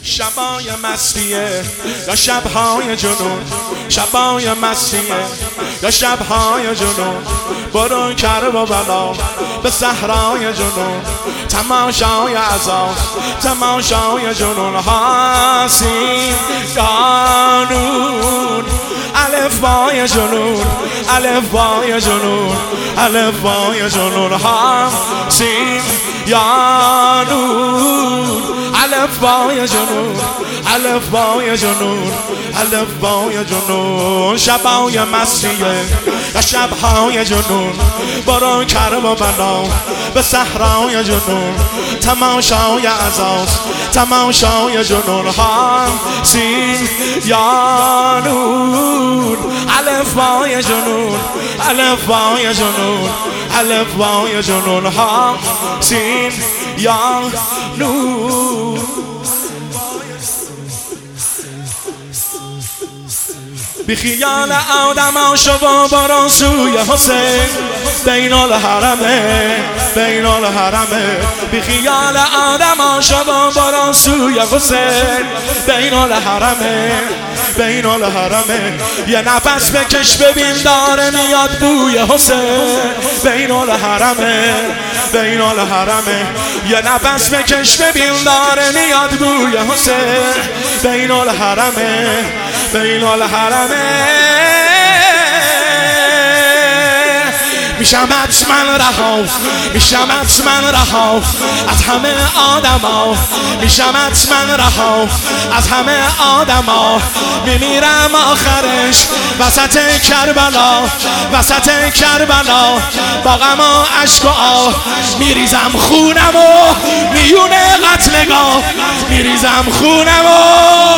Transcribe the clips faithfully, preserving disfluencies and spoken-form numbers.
شبای مستیه یا شبهای جنون، شبای مستیه یا شبهای جنون، برو کرب و بلا به صحرای جنون، تماشای عذاب تماشای جنون، حاسین قانون الفبای جنون الفبای جنون الفبای جنون، حاسین یانون الفبای جنون الفبای جنون الفبای جنون، شبای مستیه یا شبهای جنون، برو کرب و بلا به صحرای جنون، تماشای عذاب تماشای جنون، حاسین یانون الفبای جنون الفبای جنون الفبای جنون، حاسین یانون. بی خیال آدم ها شو و برو سوی حسین، بین الحرمه بین الحرمه، بی خیال آدم ها شو و برو سوی حسین، بین الحرمه بین الحرمه، یه نفس بکش ببین داره میاد بوی حسین، بین الحرمه بین الحرمه، یه نفس بکش ببین داره میاد بوی حسین، بین الحرمه بین الحرمه. میشم حتما رها میشم حتما رها از همه آدما، میشم حتما رها از همه آدما، میمیرم آخرش وسط کربلا وسط کربلا، با غم و اشک و آه میریزم خونم و میون قتلگاه، میریزم خونم و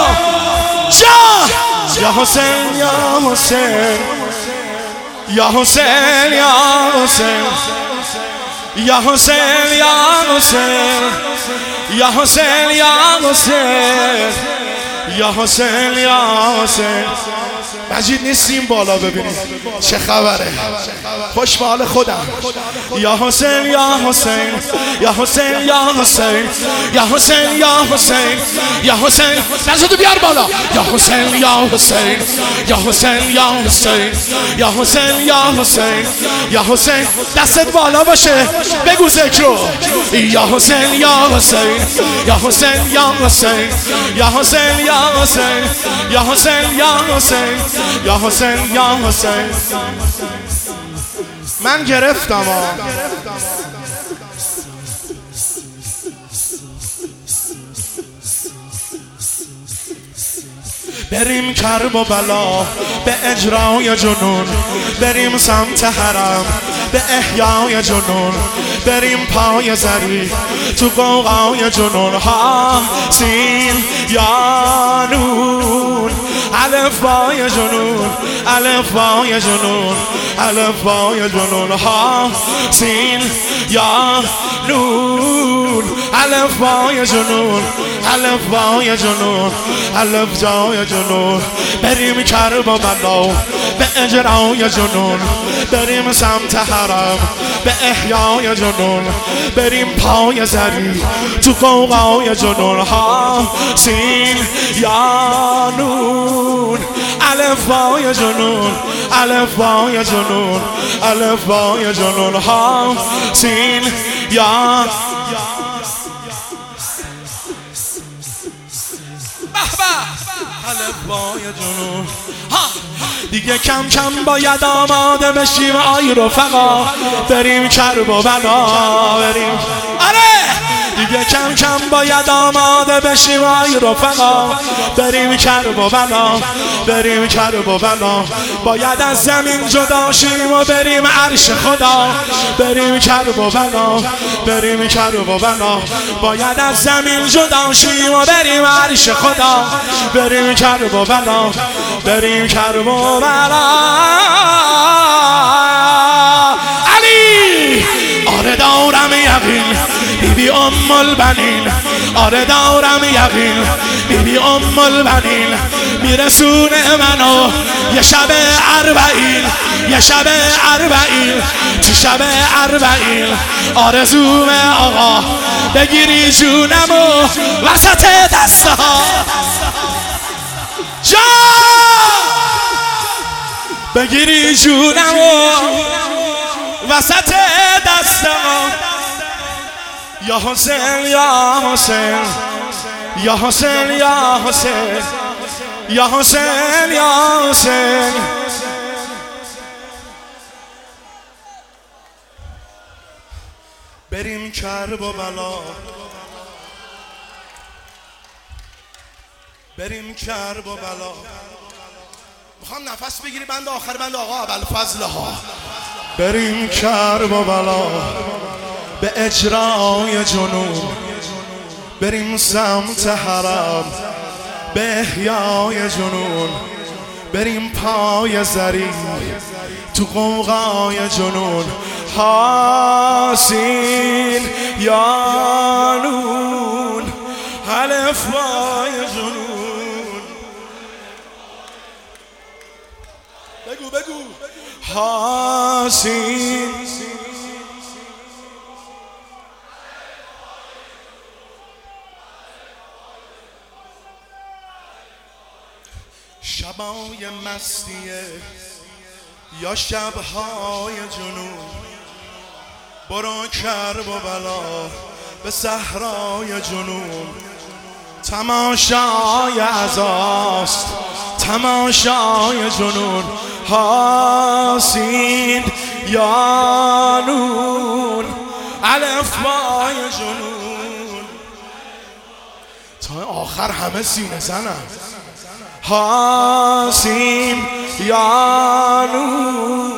جا یا حسین یا حسین یا حسین یا حسین یا حسین یا حسین یا حسین یا حسین یا حسین یا حسین. مجید نیستیم بالا ببینیم چه خبره، خوش به حال خودم. یا حسین یا حسین یا حسین یا حسین یا حسین یا حسین یا حسین، نزدو بیار بالا. یا حسین یا حسین یا حسین یا حسین یا حسین یا حسین یا حسین، دستت بالا باشه بگو ذکر رو. یا حسین یا حسین یا حسین یا حسین یا حسین یا حسین یا حسین یا حسین یا حسین یا حسین. من گرفتم ها. بریم کرب و بلا به اجرای جنون، بریم سمت حرم به احیای جنون، بریم پای زری تو قوقای جنون، حاسین یانون الفبای جنون الفبای جنون الفبای جنون، حاسین یانون الفبای جنون الفبای جنون الفبای جنون. بریم کرب و بلا به اجرای جنون، بریم سمت حرم به احیای جنون، بریم پای زری تو قوقای جنون، حاسین یانون الفبای جنون الفبای جنون الفبای جنون، حاسین یانون. الفبای جنون. دیگه کم کم باید آماده بشیم آی رفقا، بریم کرب و بلا بریم. آره دیگه کم کم باید آماده بشیم آی رفقا، بریم کرب و بلا بریم کرب و بلا، باید از زمین جدا شیم و بریم عرش خدا، بریم کرب و بلا بریم کرب و بلا، باید از زمین جدا شیم و بریم عرش خدا، بریم کرب و بلا بریم کرب و بلا. علی آره دارم یقین بیبی ام البنین، آره دارم یقین، بیبی ام البنین میرسونه منو یه شب اربعین، یه شب اربعین، تو شب اربعین آرزوم آقا بگیری جونمو وسط دسته ها، جان بگیری جونمو وسط دسته ها. یا حسین یا حسین یا حسین یا حسین یا حسین یا حسین. بریم کرب و بلا، بریم کرب و بلا. میخوام نفس بگیری بند آخر بند آقا ابوالفضل ها. بریم کرب و بلا به اجرای جنون، بریم سمت حرم به احیای جنون، بریم پای زری تو قوقای جنون. حاسین یا نون الف بای جنون. بگو بگو حاسین شبای مستیه یا شبهای جنون، برو کرب و بلا به صحرای جنون. تماشای عزاست تماشای جنون. حاسین یا نون الف بای جنون. تا آخر همه سینه زنم. حاسین یا نون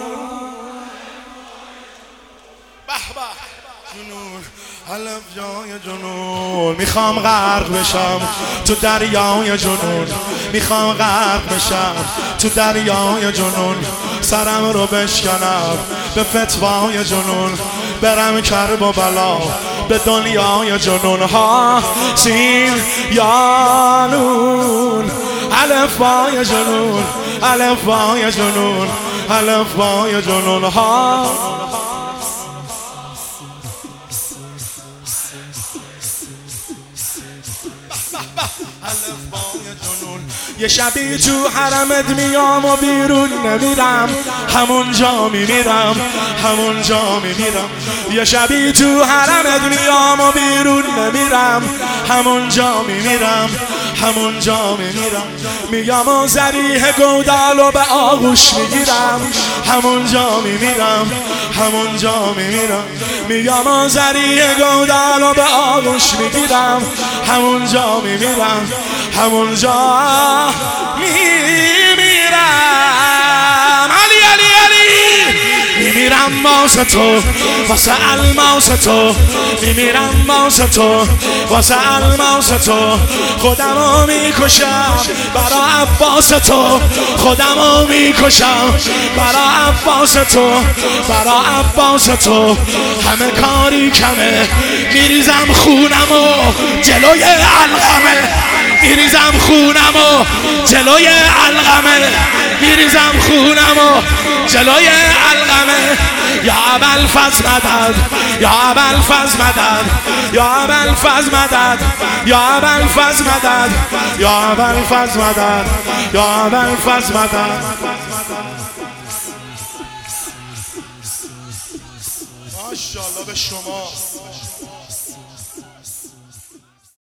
به به جنون الف جای جنون. میخوام غرق بشم تو دریای جنون، میخوام غرق بشم تو دریای جنون. سرم رو بشکنم به فتوای جنون، برم کرب و بلا به دنیای جنون. حاسین یا نون الف بای جنون الف بای جنون الف بای جنون. ها یه شبی تو حرمت میام و بیرون نمیرم، همونجا میمیرم همونجا میمیرم. یه شبی تو حرمت میام و بیرون نمیرم، همونجا میمیرم همونجا میمیرم. میگم و ذریح گودالو به آغوش میگیرم، همونجا میمیرم همونجا میمیرم. میگم و ذریح گودالو به آغوش میگیرم، همونجا میمیرم همونجا میمیرم. علی علی علی میمیرم واسه تو واسه الماس تو، میمیرم واسه تو واسه الماس تو. خودمو میکشم برا عباس تو، خودمو میکشم برا عباس تو برا عباس تو. همه کاری کمه میریزم خونمو جلوی علقمه، میریزم خونمو جلوی علقمه، میریزم خونمو جلوی علقمه. یا ابوالفضل مدد یا ابوالفضل مدد یا ابوالفضل مدد یا ابوالفضل مدد یا ابوالفضل مدد یا ابوالفضل مدد. ماشاءالله به شما.